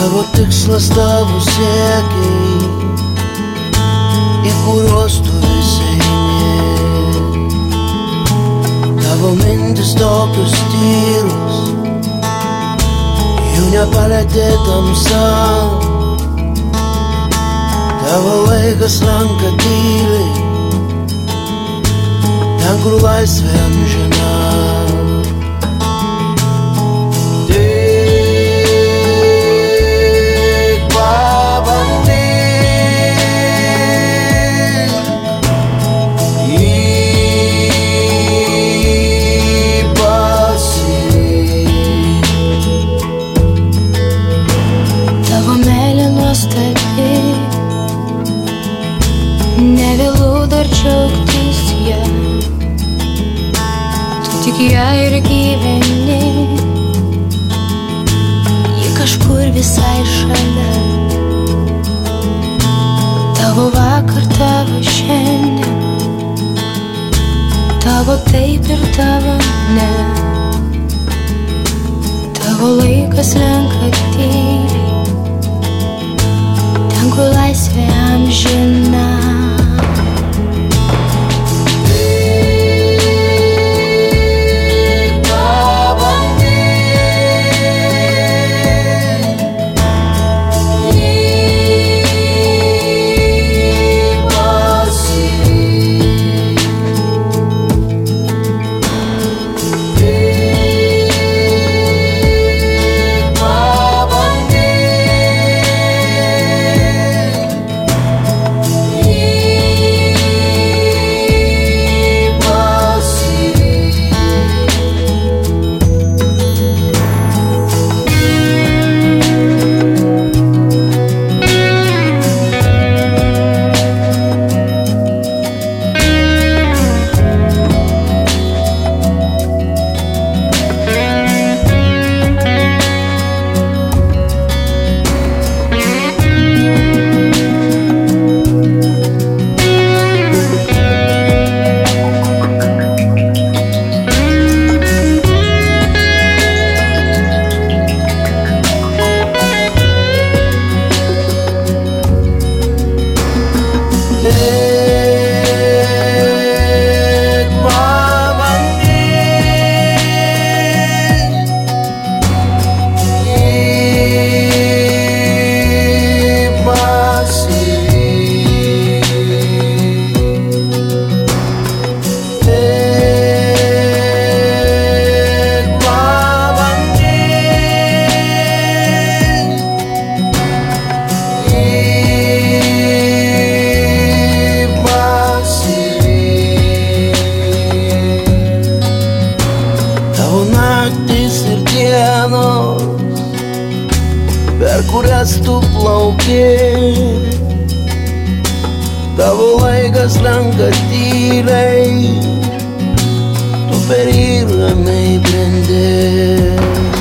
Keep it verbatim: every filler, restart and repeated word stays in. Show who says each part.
Speaker 1: Tavo tikslas, tavo siekiai, į kuriuos tu vis eini. Tavo mintis tokios tyros, jų nepalietė tamsa. Tavo laikas ranka tyliai, ten kur laisvė amžina.
Speaker 2: Nevėlu dar džiaugtis ją, tu tik ją ir gyveni, ji kažkur visai šalia. Tavo vakar, tavo šiandien, tavo taip ir tavo ne. Tavo laikas lenka tyliai, ten kur laisvė amžina.
Speaker 1: Per kurias tu plauki, tavo laikas lenka tyliai, tu per jį ramiai brendi.